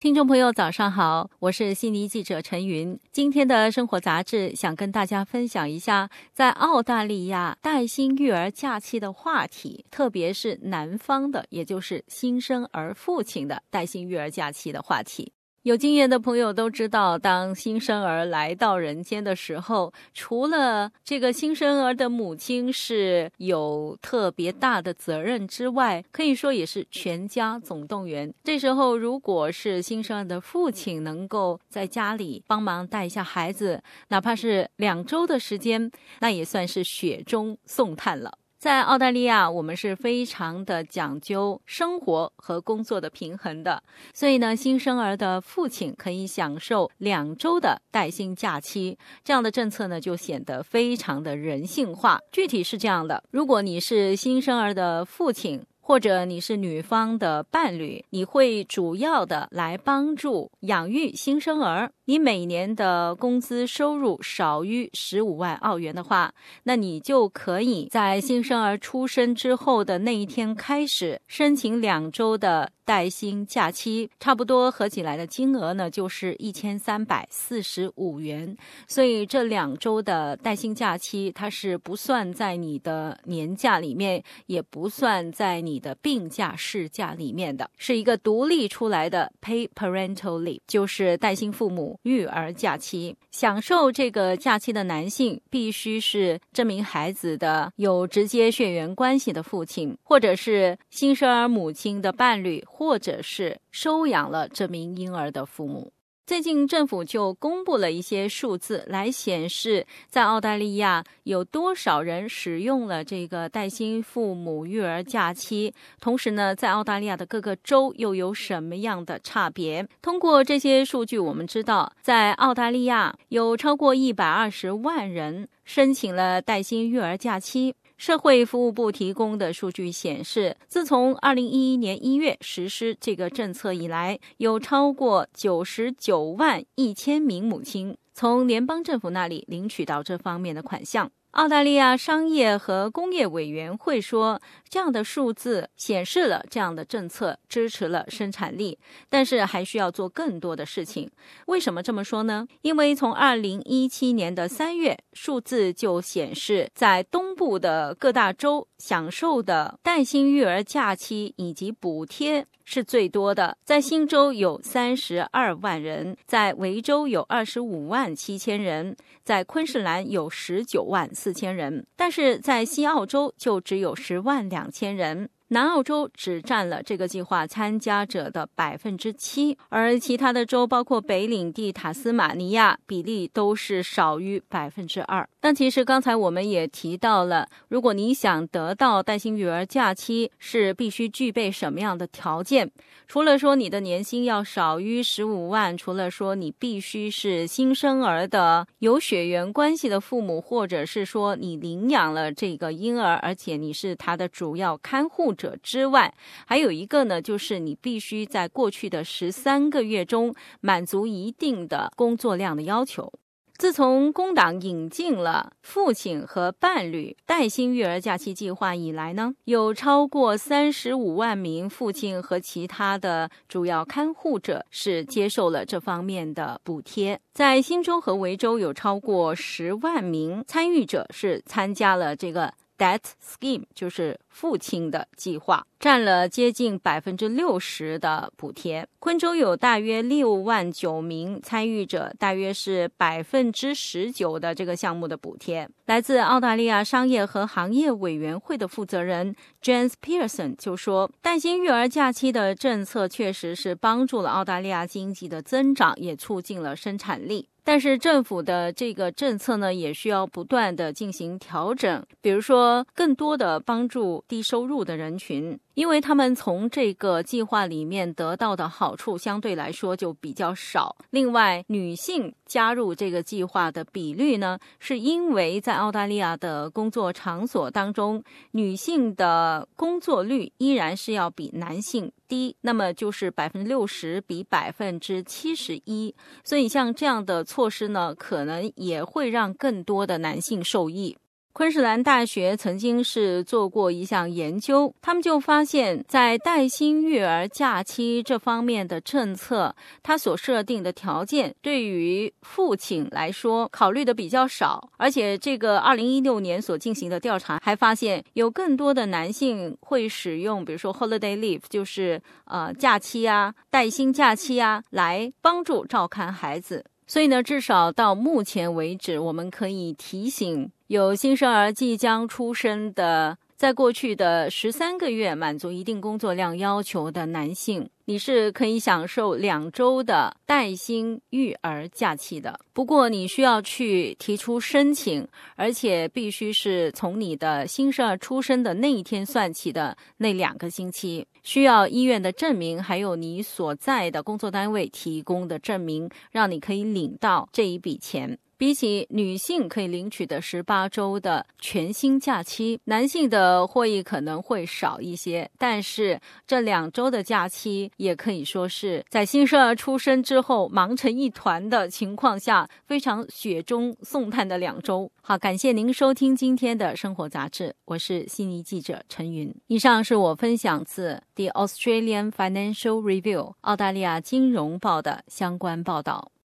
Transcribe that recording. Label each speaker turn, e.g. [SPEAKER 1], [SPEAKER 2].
[SPEAKER 1] 听众朋友早上好，我是悉尼记者陈云。今天的生活杂志想跟大家分享一下在澳大利亚带薪育儿假期的话题，特别是男方的，也就是新生儿父亲的带薪育儿假期的话题。有经验的朋友都知道，当新生儿来到人间的时候，除了这个新生儿的母亲是有特别大的责任之外，可以说也是全家总动员。这时候如果是新生儿的父亲能够在家里帮忙带一下孩子，哪怕是2周的时间，那也算是雪中送炭了。在澳大利亚，我们是非常的讲究生活和工作的平衡的，所以呢，新生儿的父亲可以享受2周的带薪假期，这样的政策呢就显得非常的人性化。具体是这样的，如果你是新生儿的父亲，或者你是女方的伴侣，你会主要的来帮助养育新生儿，你每年的工资收入少于15万澳元的话，那你就可以在新生儿出生之后的那一天开始申请2周的带薪假期，差不多合起来的金额呢就是1345元。所以这2周的带薪假期它是不算在你的年假里面，也不算在你的病假事假里面的，是一个独立出来的 Paid Parental Leave， 就是带薪父母育儿假期。享受这个假期的男性必须是这名孩子的有直接血缘关系的父亲，或者是新生儿母亲的伴侣，或者是收养了这名婴儿的父母。最近政府就公布了一些数字来显示在澳大利亚有多少人使用了这个带薪父母育儿假期，同时呢，在澳大利亚的各个州又有什么样的差别。通过这些数据我们知道，在澳大利亚有超过120万人申请了带薪育儿假期。社会服务部提供的数据显示，自从2011年1月实施这个政策以来，有超过99万1000名母亲从联邦政府那里领取到这方面的款项。澳大利亚商业和工业委员会说，这样的数字显示了这样的政策支持了生产力，但是还需要做更多的事情。为什么这么说呢？因为从2017年的3月，数字就显示，在东部的各大州享受的带薪育儿假期以及补贴是最多的，在新州有32万人，在维州有25万7千人，在昆士兰有19万4千人，但是在西澳洲就只有10万2千人。南澳洲只占了这个计划参加者的7%，而其他的州包括北领地、塔斯马尼亚比例都是少于2%。但其实刚才我们也提到了，如果你想得到带薪育儿假期，是必须具备什么样的条件？除了说你的年薪要少于15万，除了说你必须是新生儿的有血缘关系的父母，或者是说你领养了这个婴儿，而且你是他的主要看护者之外，还有一个呢，就是你必须在过去的13个月中满足一定的工作量的要求。自从工党引进了父亲和伴侣带薪育儿假期计划以来呢，有超过35万名父亲和其他的主要看护者是接受了这方面的补贴。在新州和维州有超过10万名参与者是参加了这个Dad Scheme， 就是父亲的计划，占了接近60%的补贴。昆州有大约6万9名参与者，大约是19%的这个项目的补贴。来自澳大利亚商业和行业委员会的负责人 James Pearson 就说，带薪育儿假期的政策确实是帮助了澳大利亚经济的增长，也促进了生产力。但是政府的这个政策呢，也需要不断的进行调整，比如说更多的帮助低收入的人群，因为他们从这个计划里面得到的好处相对来说就比较少。另外，女性加入这个计划的比率呢，是因为在澳大利亚的工作场所当中，女性的工作率依然是要比男性低，那么就是60%比71%，所以像这样的措施呢，可能也会让更多的男性受益。 昆士兰大学曾经是做过一项研究，他们就发现在带薪育儿假期这方面的政策，它所设定的条件对于父亲来说考虑的比较少，而且这个2016年所进行的调查还发现有更多的男性会使用比如说 holiday leave， 就是假期啊，带薪假期啊，来帮助照看孩子。所以呢，至少到目前为止，我们可以提醒有新生儿即将出生的，在过去的13个月满足一定工作量要求的男性，你是可以享受2周的带薪育儿假期的。不过你需要去提出申请，而且必须是从你的新生儿出生的那一天算起的那2个星期，需要医院的证明，还有你所在的工作单位提供的证明，让你可以领到这一笔钱。比起女性可以领取的18周的全薪假期，男性的获益可能会少一些，但是这2周的假期也可以说是在新生儿出生之后忙成一团的情况下非常雪中送炭的2周。好，感谢您收听今天的生活杂志，我是悉尼记者陈云。以上是我分享自 The Australian Financial Review 澳大利亚金融报的相关报道。